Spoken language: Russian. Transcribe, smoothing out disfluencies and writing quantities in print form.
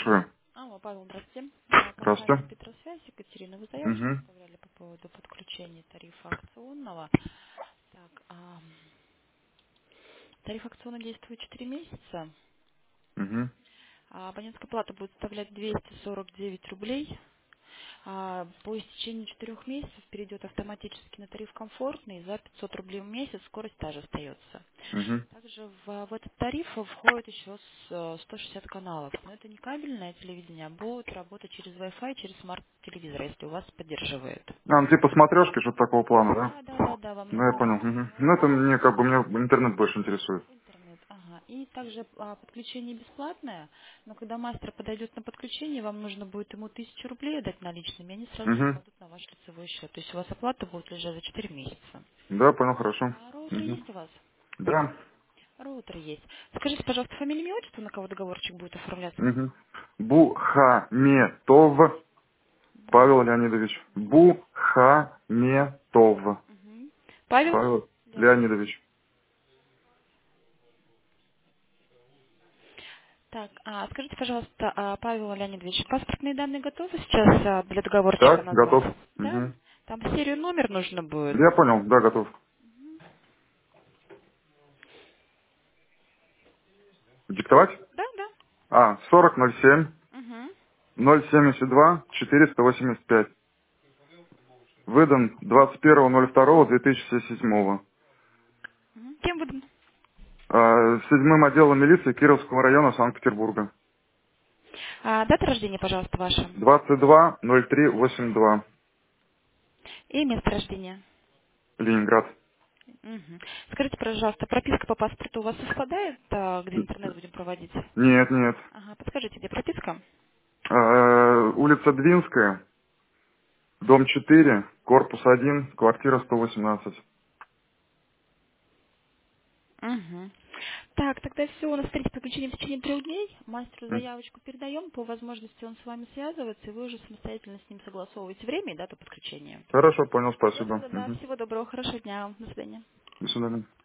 Слушаю. Алло, Павел, здравствуйте. Компания Здравствуйте. Петросвязь, Екатерина, вы заявочку Угу. оставляли по поводу подключения тарифа акционного. Так, тариф акционный действует 4 месяца. Угу. Абонентская плата будет составлять 249 рублей. По истечении 4 месяцев перейдет автоматически на тариф комфортный. За 500 рублей в месяц скорость та же остается. Угу. Также в этот тариф входит еще 160 каналов. Но это не кабельное телевидение, а будет работать через Wi-Fi, через смарт-телевизор, если у вас поддерживает. Ну, типа смотрешки, что-то такого плана, да? Да, вам Да, я нужно понял. будет Угу. Ну, это мне как бы, мне интернет больше интересует. интернет. Ага. И также подключение бесплатное, но когда мастер подойдет на подключение, вам нужно будет ему 1000 рублей отдать наличными, и они сразу же Угу. кладут на ваш лицевой счет. То есть у вас оплата будет лежать за 4 месяца. Да, понял, хорошо. Роутер Угу. есть у вас? Да. Роутер есть. Скажите, пожалуйста, фамилию, имя, отчество, на кого договорчик будет оформляться? Угу. Бухаметов Павел Леонидович. Бухаметов Мгм. Павел Павел Леонидович. Леонидович. Так, скажите, пожалуйста, Павел Леонидович, паспортные данные готовы сейчас для договорчика Так, назвать? готов. Да? Угу. Там серию номер нужно будет. Я понял, да, готов. Диктовать? Да, да. 4007 Угу. 072 485. Выдан 21.02.2007. Кем выдан? Седьмым отделом милиции Кировского района Санкт-Петербурга. Дата рождения, пожалуйста, ваша. 22.03.82. И место рождения. Ленинград. Мгм. Скажите, пожалуйста, прописка по паспорту у вас совпадает, где интернет будем проводить? Нет, нет. Ага, подскажите, где прописка? Улица Двинская, дом 4, корпус 1, квартира 118. Угу. Так, тогда все, у нас встретить подключение в течение 3 дней. Мастеру заявочку передаем, по возможности он с вами связывается, и вы уже самостоятельно с ним согласовываете время и дату подключения. Хорошо, понял, Все спасибо. тогда, да, Мгм. всего доброго, хорошего дня, до свидания. До свидания.